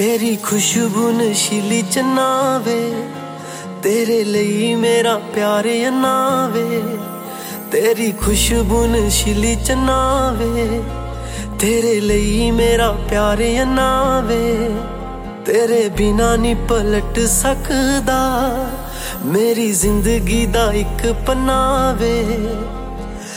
तेरी खुशबू नशीली चन्नावे, तेरे लिए मेरा प्यार अन्नावे। तेरी खुशबू नशीली चन्नावे, तेरे लिए मेरा प्यार अन्नावे। तेरे बिना नी पलट सकदा मेरी जिंदगी दा इक पन्ना वे।